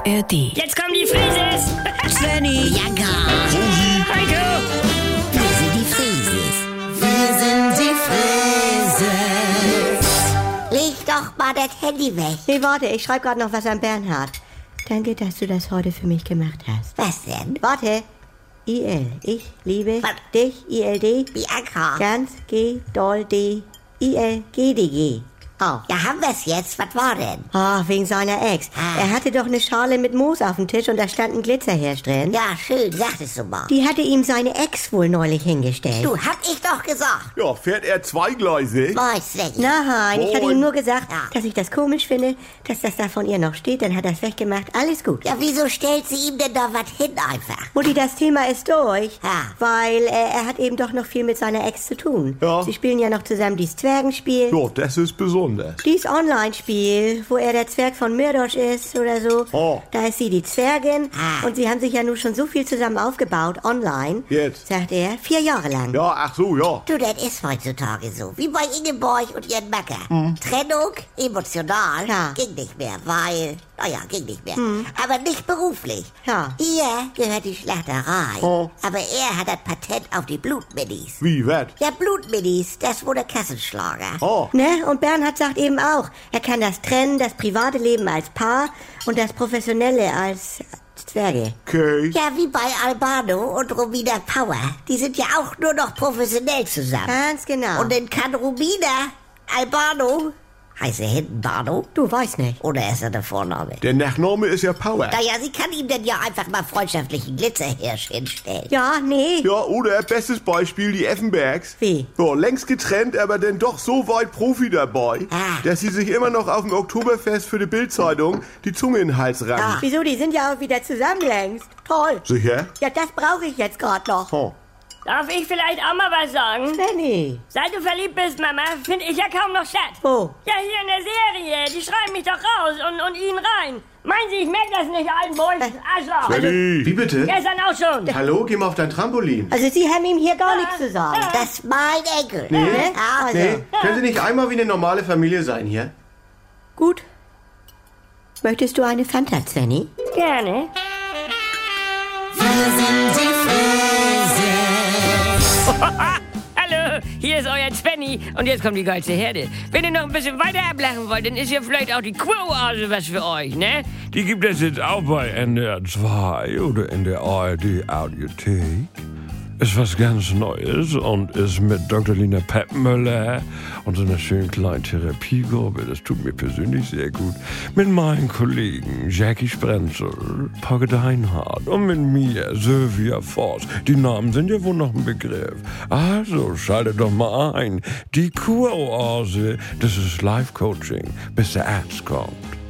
ARD. Jetzt kommen die Frises! Svenny, Jagger, Heiko! wir sind die Frieses. Wir sind die Frieses. Leg doch mal das Handy weg. nee, warte, ich schreibe gerade noch was an Bernhard. Danke, dass du das heute für mich gemacht hast. Was denn? Warte. IL, ich liebe Was? dich, ILD, Bianca. ganz G, doll D, IL, GDG. Auch. Ja, haben wir's jetzt? Was war denn? Ah, wegen seiner Ex. Ah. Er hatte doch eine Schale mit Moos auf dem Tisch und da stand ein Glitzerhirsch drin. Ja, schön, sagtest du mal. Die hatte ihm seine Ex wohl neulich hingestellt. Du, hab ich doch gesagt. Ja, fährt er zweigleisig? Weiß nicht. Nein, ich hatte ihm nur gesagt, Ja. dass ich das komisch finde, dass das da von ihr noch steht. Dann hat er es weggemacht. Alles gut. Ja, wieso stellt sie ihm denn da was hin einfach? Mutti, das Thema ist durch, Ja. weil er hat eben doch noch viel mit seiner Ex zu tun. Ja. Sie spielen ja noch zusammen dieses Zwergenspiel. Ja, das ist besonders. Dieses Online-Spiel, wo er der Zwerg von Mirdosch ist oder so. Oh. Da ist sie die Zwergin Ah. und sie haben sich ja nun schon so viel zusammen aufgebaut, online. Jetzt? Sagt er, 4 Jahre lang. Ja, ach so, ja. Du, das ist heutzutage so. Wie bei Ingeborg und ihren Macker. Trennung, emotional, Ja. ging nicht mehr, weil... Naja, ging nicht mehr. Aber nicht beruflich. Ja. Ihr gehört die Schlachterei. Oh. Aber er hat das Patent auf die Blutminis. Wie, wat? Ja, Blutminis, das wurde Kassenschlager. Oh, Ne? Und Bernhard sagt eben auch, er kann das trennen, das private Leben als Paar und das professionelle als Zwerge. okay. Ja, wie bei Albano und Romina Power. Die sind ja auch nur noch professionell zusammen. Ganz genau. Und dann kann Romina Albano, heißt er hinten Bano? du weißt nicht. Oder ist er der Vorname? Der Nachname ist ja Power. Naja, sie kann ihm denn ja einfach mal freundschaftlichen Glitzerhirsch hinstellen. Ja, nee. Ja, oder bestes Beispiel, die Effenbergs. Wie? Ja, längst getrennt, aber dann doch so weit Profi dabei, Ah. dass sie sich immer noch auf dem Oktoberfest für die Bildzeitung die Zunge in den Hals rammen. Ah. Wieso, die sind ja auch wieder zusammen längst. Toll. Sicher? Ja, das brauche ich jetzt gerade noch. Oh. Darf ich vielleicht auch mal was sagen? Svenny. Seit du verliebt bist, Mama, finde ich ja kaum noch statt. Wo? Ja, hier in der Serie. Die schreiben mich doch raus und ihn rein. Meinen Sie, ich merke das nicht, Altenburg? Arschloch. Svenny! Wie bitte? Gestern auch schon. Hallo, geh mal auf dein Trampolin. Also Sie haben ihm hier gar nichts zu sagen. Das ist mein Enkel. Ne? Ja, Also, Nee, können Sie nicht einmal wie eine normale Familie sein hier? gut. Möchtest du eine Fanta, Svenny? Gerne. Hallo, hier ist euer Svenny und jetzt kommt die geilste Herde. Wenn ihr noch ein bisschen weiter ablachen wollt, dann ist ja vielleicht auch die Quo-Oase was für euch, ne? Die gibt es jetzt auch bei NDR 2 oder in der ARD Audiothek. Ist was ganz Neues und ist mit Dr. Lina Peppmüller und so einer schönen kleinen Therapiegruppe, das tut mir persönlich sehr gut, mit meinen Kollegen Jackie Sprenzel, Pogge Deinhardt und mit mir Sylvia Voss. Die Namen sind ja wohl noch ein Begriff. Also schaltet doch mal ein. Die Kuroase, das ist Life-Coaching, bis der Arzt kommt.